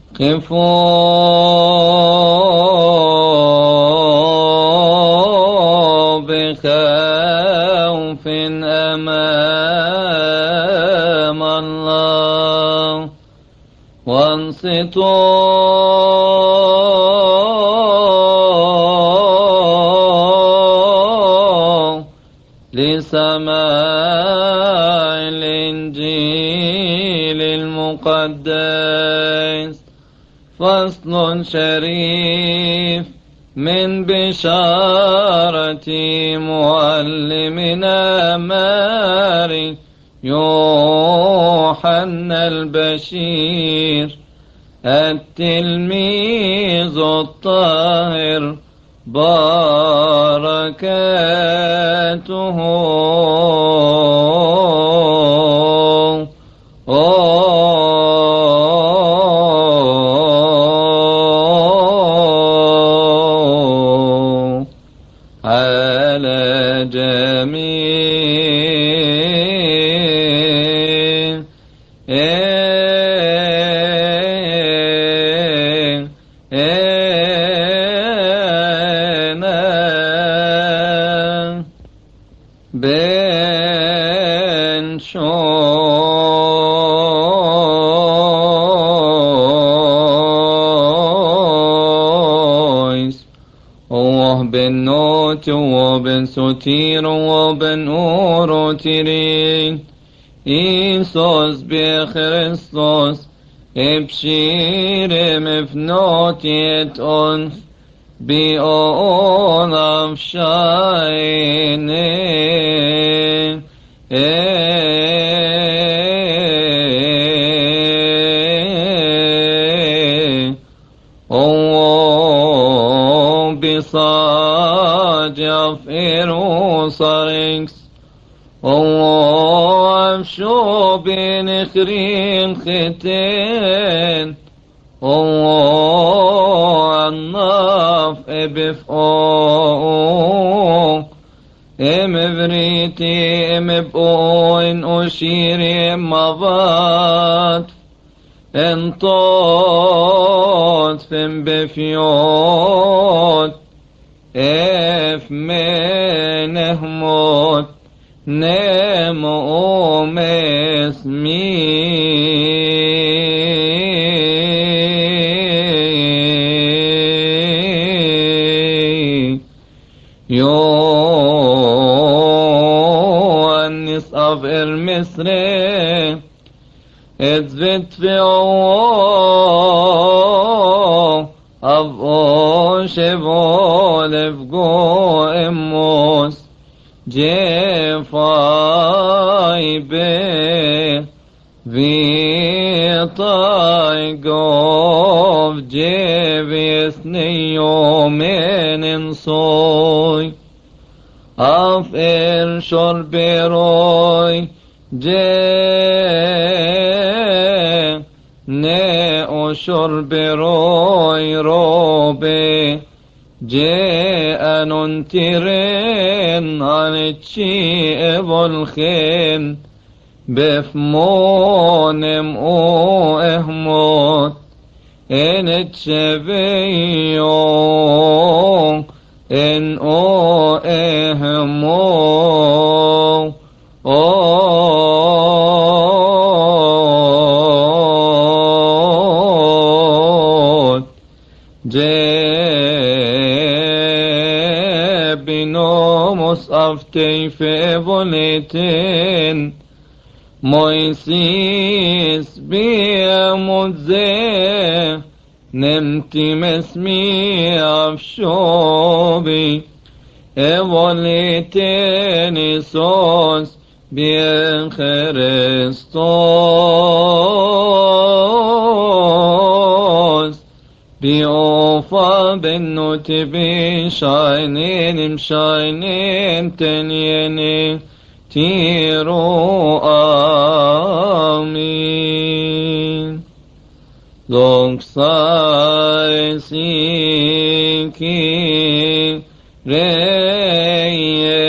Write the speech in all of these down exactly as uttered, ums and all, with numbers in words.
قفوا بخوف أمام الله وانصتوا لسماع الإنجيل المقدس. فصل شريف من بشارة معلمنا ماري يوحنا البشير التلميذ الطاهر بركاته على جميع بن شويس وبن نوت وبن سوتير وبن أوروتيرين إيسوس بخريستوس إبشير مفنوتيت أنف بأون أفشايني أو بصاجف إيروساريكس أو أفشو بنخرين ختين أو الناف إبفؤ إم بريتي إم بؤين أشيري مبات انطوت فم بفيوت إف من هموت نمو مسمي يونس أف المصري اتزفت في عوو أف أوشبو لفقو إموس جفاي بي في طايقوف جيبيسني يومين انصوي أفئر شربي روي جي نئو شربي روي روبي جاء ننترين عن الشيء والخين بفمون مؤو اهموت ان تشبيو ان او اهمو او جابنوموس افتي في بوليتين مويسيس بيموزي نمتي مسمي افشوبي اوليتين سوس بخريستوس بيوفا بنوت بشاينين مشاينين تنيني تيرو آمين لونك سايسيكي ريه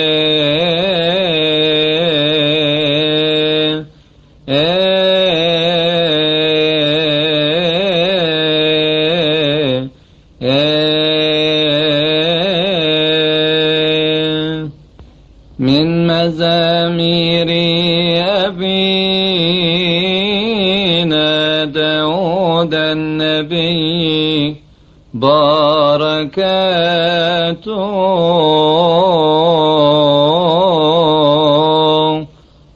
داود النبي بركاته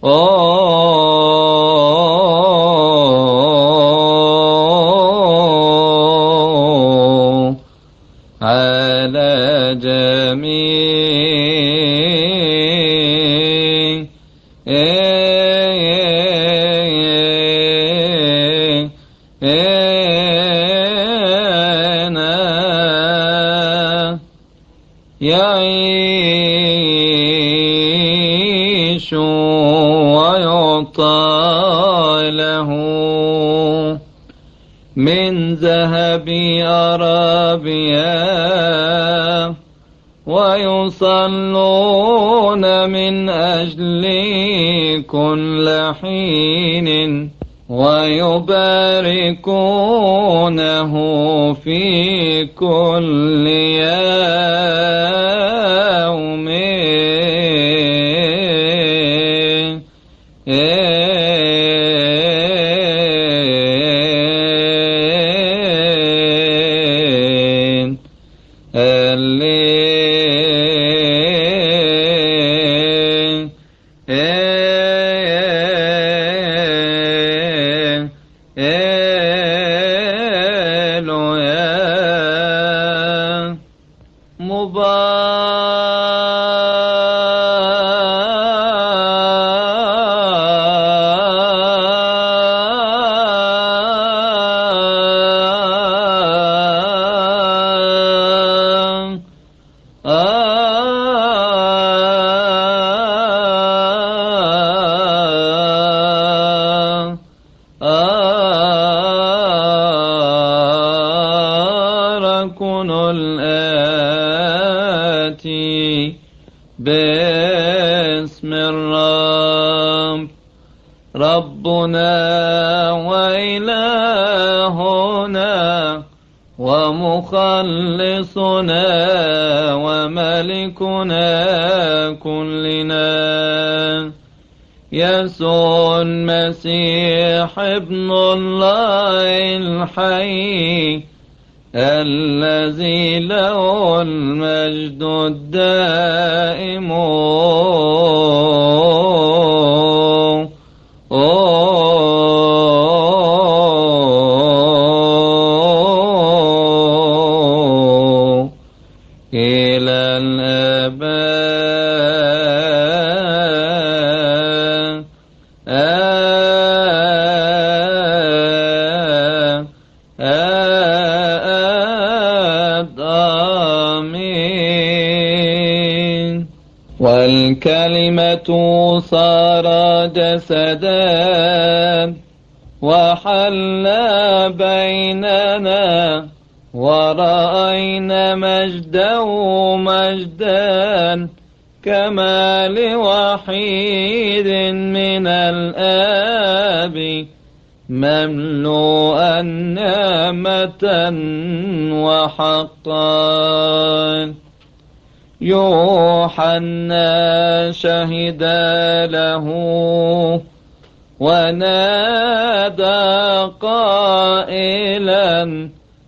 على جميعنا يعيش ويعطى له من ذهب أرابيا ويصلون من أجلي كل حين ويباركونه في كل يوم الآتي باسم الرب ربنا وإلهنا ومخلصنا وملكنا كلنا يسوع المسيح ابن الله الحي الذي له المجد الدائم إلى الآباء آمين. والكلمة صار جسدا وحل بيننا ورأينا مجده مجدا كما لوحيد من الآب مملوءا نعمة وحقا. يوحنا شهد له ونادى قائلا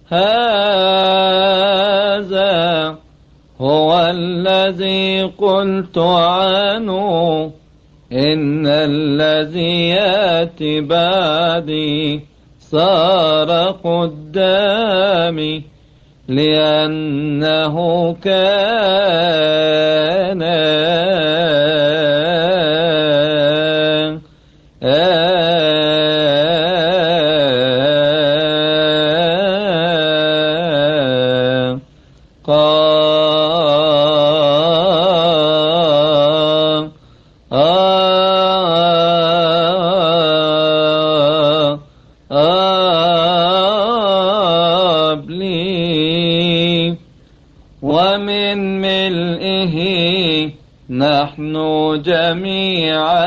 هذا هو الذي قلت عنه إن الذي يأتي بعدي صار قدامي لأنه كان ومن ملئه نحن جميعا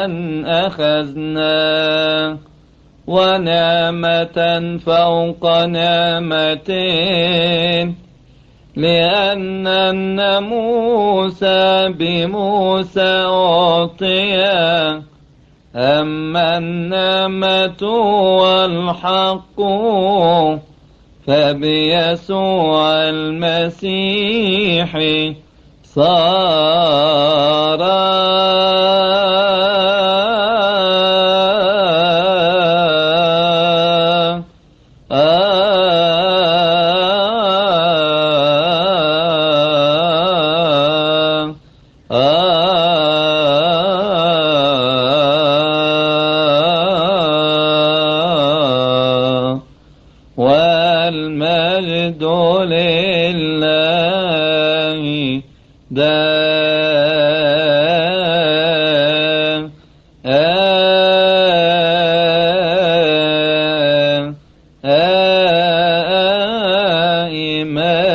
أخذنا ونعمة فوق نعمة لأن الناموس بموسى أعطي أما النعمة والحق فبيسوع المسيح صار والمجد لله دائما.